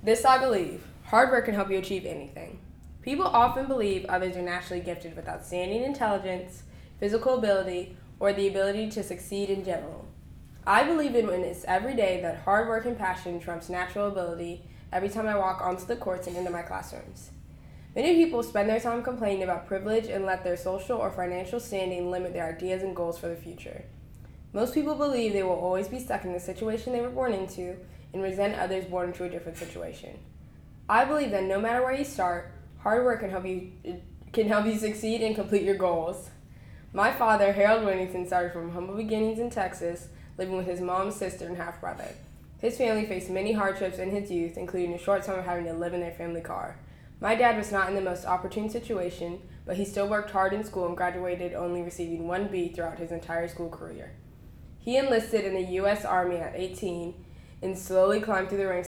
This I believe. Hard work can help you achieve anything. People often believe others are naturally gifted with outstanding intelligence, physical ability, or the ability to succeed in general. I believe in this every day that hard work and passion trumps natural ability every time I walk onto the courts and into my classrooms. Many people spend their time complaining about privilege and let their social or financial standing limit their ideas and goals for the future. Most people believe they will always be stuck in the situation they were born into and resent others born into a different situation. I believe that no matter where you start, hard work can help you succeed and complete your goals. My father, Harold Whittington, started from humble beginnings in Texas, living with his mom, sister, and half-brother. His family faced many hardships in his youth, including a short time of having to live in their family car. My dad was not in the most opportune situation, but he still worked hard in school and graduated only receiving one B throughout his entire school career. He enlisted in the U.S. Army at 18 and slowly climbed through the ranks